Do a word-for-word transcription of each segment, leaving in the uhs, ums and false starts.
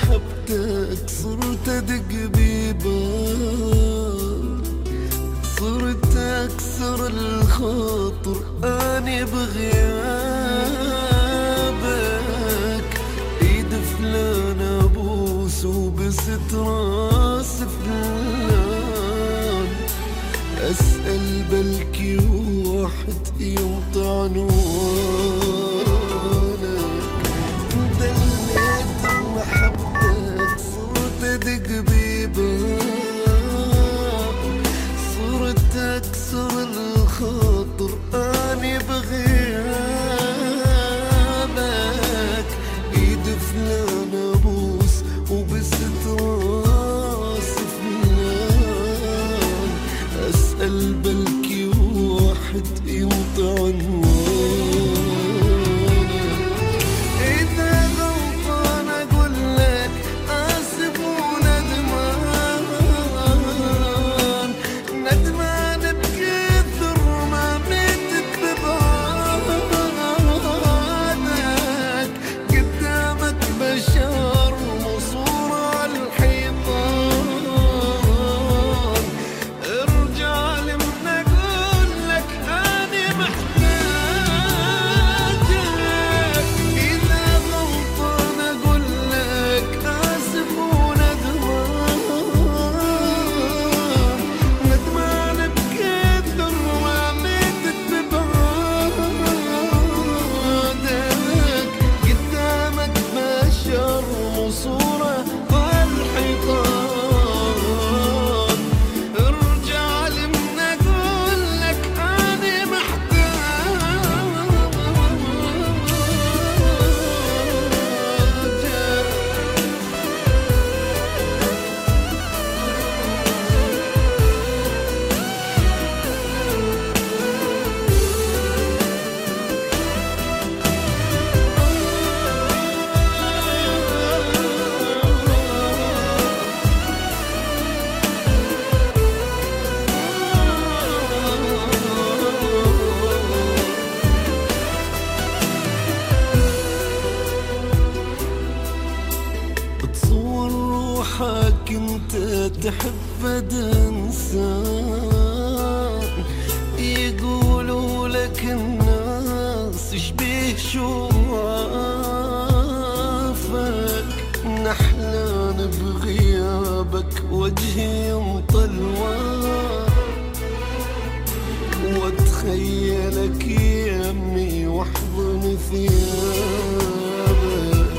محبتك صرت ادق بيبان، صرت اكسر الخاطر اني بغيابك. ايد فلان ابوس وبست راس فلان، اسأل بلكي واحد ينطي عنوانك. دليت محبتك صرت ادق بيبان، صرت اكسر الخاطر اني بغيابك. ايد فلان ابوس وبست راس فلان، اسأل بلكي واحد ينطي عنوانك. اذا غلطان اقول لك اسف وندمان، ندمان بكثر ما متت ببعادك. قدامك بشر مصور على الحيطان، ارجع لي من اقول لك اني محتاجك. اذا غلطان اقول لك اسف وندمان، ندمان بكثر ما متت ببعادك. قدامك بشر مصورة على الحيطان، ارجع لي من اقول لك اني محتاجك. تصور روحك انت تحب انسان، يقولوا لك الناس شبيه شوافك. نحلان بغيابك وجهي ينطلوان، واتخيلك يمي واحضن ثيابك.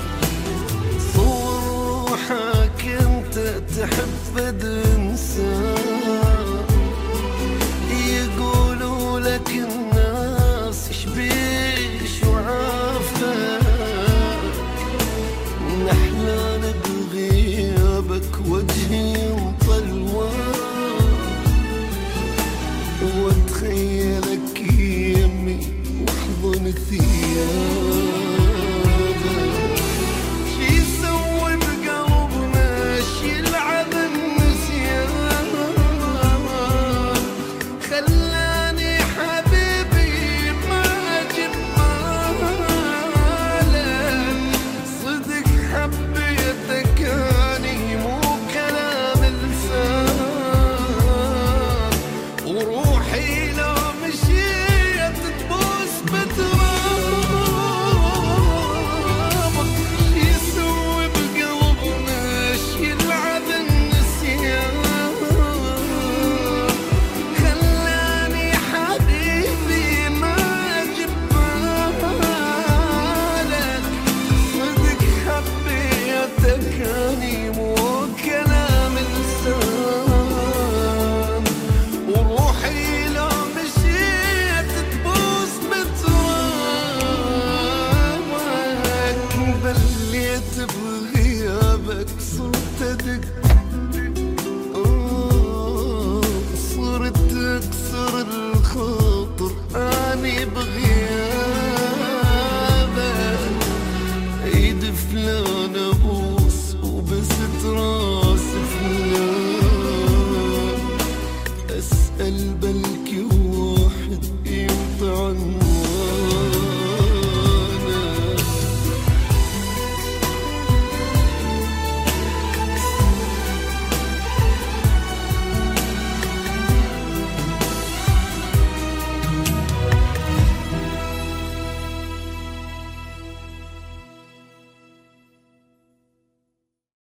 صور روحك انت تحب انسان، يقولوا لك الناس شبيه شعافك. نحلان بغيابك وجهي ينطلوان، واتخيلك يمي واحضن ثيابك. شي يسوي بقلبنا شي يلعب النسيان، خلاني حبيبي ما اجيب مالك. صدق حبيتك اني مو كلام لسان، وروحي لو مشيت تبوس بترابك. يسوي بقلبنا شي يلعب النسيان، خلاني حبيبي ما اجيب بالك. صدق حبيتك اني مو كلام لسان، وروحي لو مشيت تبوس بترابك. بليت بغيابك صرت ادق، آه، صرت اكسر الخاطر اني بغيابك. ايد فلان ابوس وبست راس فلان، اسأل بلكي واحد ينطي عنوانك.